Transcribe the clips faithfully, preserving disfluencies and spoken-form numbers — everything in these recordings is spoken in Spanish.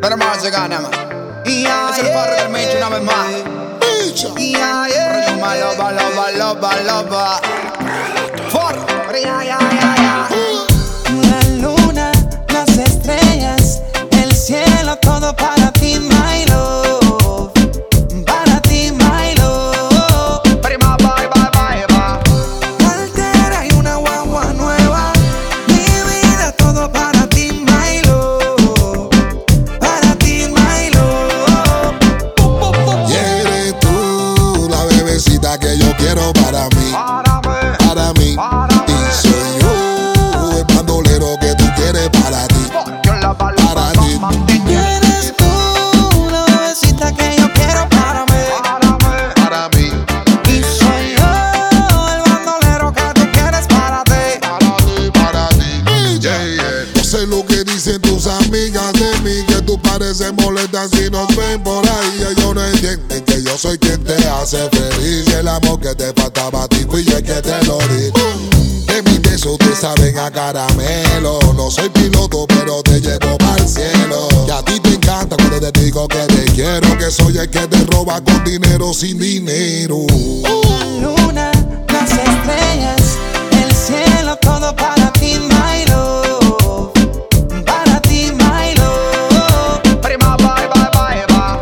Pero más se gana, man. Yeah, Es el barrio del Micho una vez más. yeah, yeah. Rollo más loba, loba, loba, loba. For. Yeah, yeah, yeah, yeah. La luna, las estrellas, el cielo, todo para ti, my love. Para ti, my love. Prima, bye, bye, bye, bye. Cartera y una guagua nueva. Mi vida, todo para ti, my love. Para ti, my love. Y eres tú la bebecita que yo quiero para mí, Para mí, para mí. para mí. Y soy yo el bandolero que tú quieres para ti, Yo la bala, para ti. Eres tú la bebecita que yo quiero para mí. Para mí, Para mí, Y soy yo el bandolero que tú quieres para ti. para ti, para ti. Yeah, yeah. No sé lo que dicen tus amigas de mí, que tú pareces molesta si nos ven por ahí. Ellos no entienden que yo soy quien te hace feliz. El amor que te faltaba a ti fui yo el que te lo di. De mis besos te saben a caramelo. No soy piloto, pero te llevo para el cielo. Y a ti te encanta cuando te digo que te quiero, que soy el que te roba con dinero sin dinero. La luna, las estrellas, el cielo, todo para ti, my love. Para ti, my love. prima, bye, bye, bye, bye.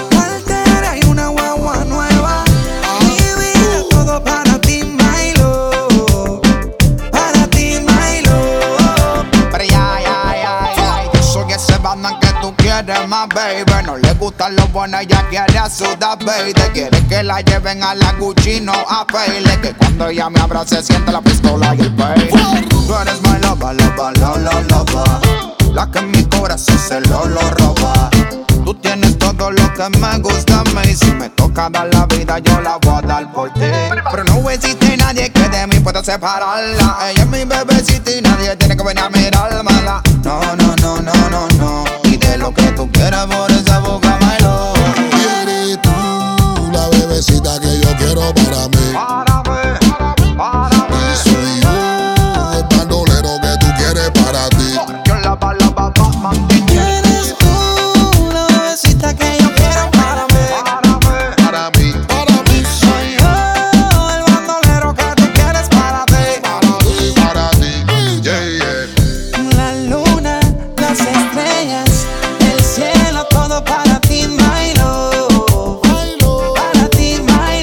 Cartera y una guagua nueva. Mi vida, todo para ti, my love. Para ti, my love. Pero ya, ya, ya, ya. Yo soy ese bandan que tú quieres más, baby. No le gustan los buenos, ella quiere a su da, baby. Quiere que la lleven a la Gucci, no a Pele. Que cuando ella me abrace siente la pistola y el pay. Tú eres my loba, loba, loba, loba. La que en mi corazón se lo, lo roba. Tú tienes todo lo que me gusta a mí. Si me toca dar la vida, yo la voy a dar por ti. Pero no existe nadie que de mí pueda separarla. Ella es mi bebecita y nadie tiene que venir a mirármela. No, no, no, no, no, no. Y de lo que tú quieras por esa boca, my love. Y eres tú la bebecita que yo quiero para mí. Para mí, para Y mí. soy yo el bandolero que tú quieres para ti. Yo la bala, ba, ba, mantener. Eres tú la bebecita que yo quiero para mí. Para mí, Para mí, para mí, Soy yo el bandolero que tú quieres para ti. para ti, para ti. Yeah, yeah. La luna, las estrellas, el cielo, todo para ti, my love. Para ti, my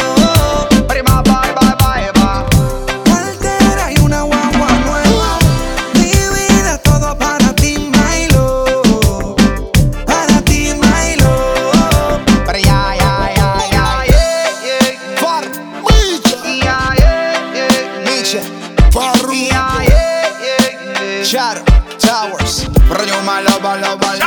love. prima, bye, bye, bye, bye. Cartera y una guagua nueva. Mi vida, todo para ti, my love. Para ti, my love. Pero ya, ya, ya, ya, ya. Far, Yeah, yeah, yeah. Nietzsche, Farru. Yeah, yeah, yeah, yeah. Shadow, Towers. Rollo más loba, loba, loba.